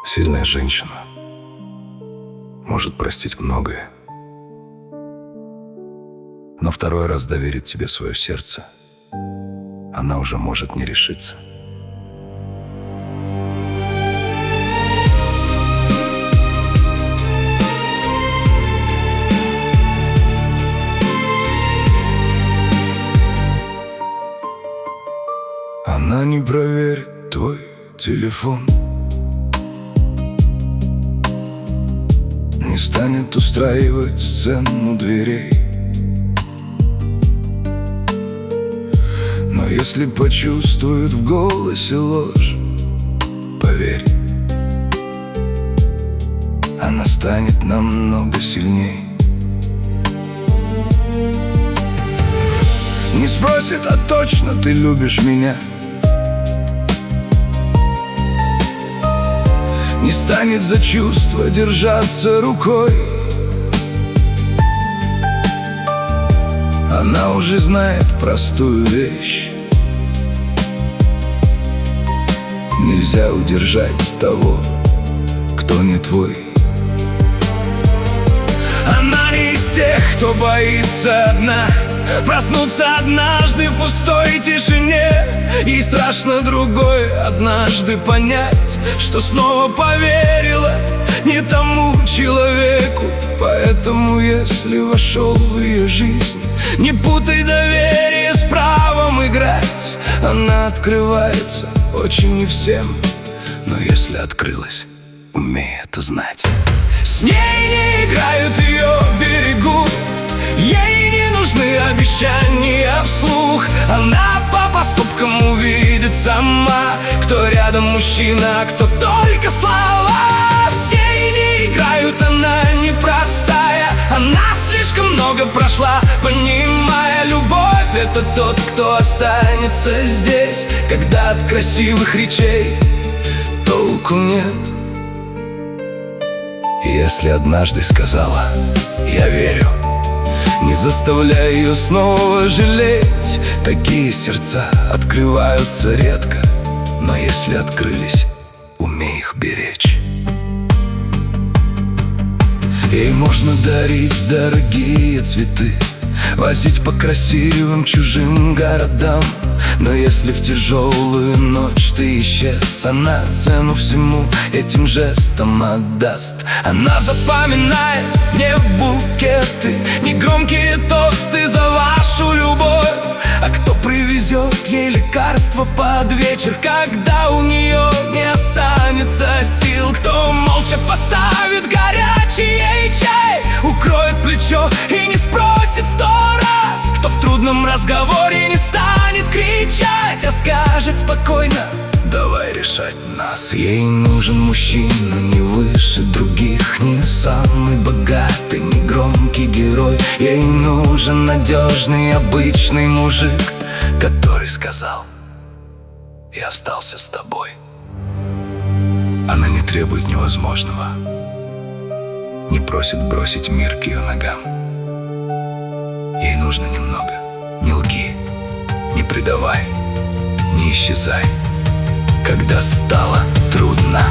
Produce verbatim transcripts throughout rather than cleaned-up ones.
Сильная женщина может простить многое, но второй раз доверить тебе свое сердце она уже может не решиться. Она не проверит твой телефон, не станет устраивать сцену дверей. Но если почувствует в голосе ложь, поверь, она станет намного сильней. Не спросит, а точно ты любишь меня, не станет за чувства держаться рукой. Она уже знает простую вещь: нельзя удержать того, кто не твой. Она не из тех, кто боится одна проснуться однажды в пустой тишине. Ей страшно другое — однажды понять, что снова поверила не тому человеку. Поэтому, если вошел в ее жизнь, не путай доверие с правом играть. Она открывается очень не всем, но если открылась, умей это знать. С ней не играют, ее берегут, ей не нужны обещания вслух. Она по поступкам увидит сама, кто рядом мужчина, а кто только слова. С ней не играют, она непростая, она слишком много прошла, понимая, любовь — это тот, кто останется здесь, когда от красивых речей толку нет. Если однажды сказала «я верю», не заставляй ее снова жалеть. Такие сердца открываются редко, но если открылись, умей их беречь. Ей можно дарить дорогие цветы, возить по красивым чужим городам, но если в тяжелую ночь ты исчез, она цену всему этим жестом отдаст. Она запоминает не букеты, не громкие тосты за вашу любовь, а кто привезет ей лекарства под вечер, когда у нее не останется сил. Кто молча поставит горячий ей чай, укроет плечо и не спросит сто раз, кто в трудном разговоре не станет кричать, а скажет спокойно: давай решать нас. Ей нужен мужчина не выше других, не самый богатый, не громкий герой. Ей нужен надежный, обычный мужик, который сказал: я остался с тобой. Она не требует невозможного, не просит бросить мир к ее ногам. Ей нужно немного. Не лги, не предавай, не исчезай, когда стало трудно.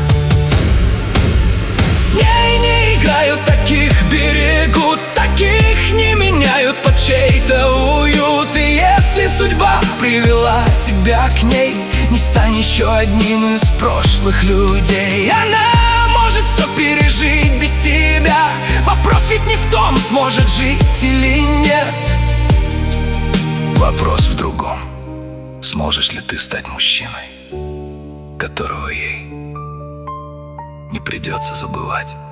С ней не играют, таких берегут, таких не меняют под чей-то уют. И если судьба привела тебя к ней, не стань еще одним из прошлых людей. Она может все пережить без тебя, вопрос ведь не в том, сможет жить или нет. Вопрос в другом: сможешь ли ты стать мужчиной, которого ей не придется забывать.